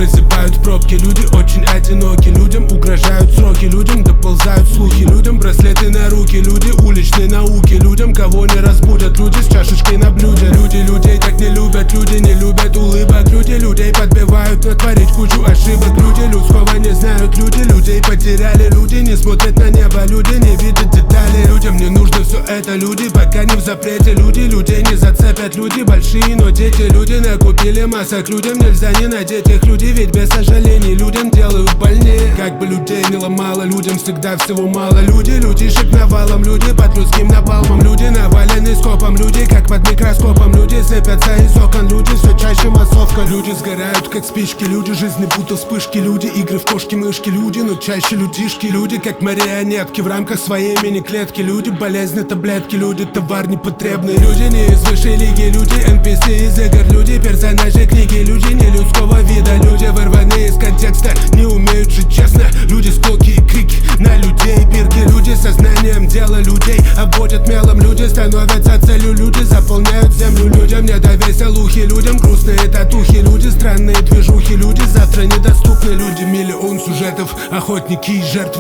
просыпают в пробке. Люди очень одиноки, людям угрожают сроки. Людям доползают слухи, людям браслеты на руки. Люди уличной науки, людям кого не разбудят. Люди с чашечкой на блюде. Люди людей так не любят, люди не любят улыбок. Люди людей подбивают натворить кучу ошибок. Люди людского не знают, люди людей потеряли. Люди не смотрят на небо, люди не видят детали. Людям не нужно все это, люди пока не в запрете. Люди людей не зацепят, люди большие, но дети. Люди накупили масок, людям нельзя не надеть их. Люди ведь без сожалений людям делают больнее. Как бы людей не ломало, людям всегда всего мало. Люди людишек навалом, люди под людским напалмом. Люди навалены скопом, люди как под микроскопом. Люди сыпятся из окон, люди все чаще массовка. Люди сгорают как спички, люди жизни будто вспышки. Люди игры в кошки-мышки, люди, но чаще людишки. Люди как марионетки в рамках своей мини-клетки. Люди болезни, таблетки, люди товар непотребный. Люди не из высшей лиги, люди NPC из игр. Люди персонажи книги, люди не людского вида. Люди вырваны из контекста, не умеют жить честно. Люди склоки и крики на людей, бирки. Люди сознанием дела людей обводят мелом. Люди становятся целью, люди заполняют землю. Людям не до веселухи, людям грустные татухи. Люди странные движухи, люди завтра недоступны. Люди миллион сюжетов, охотники и жертвы.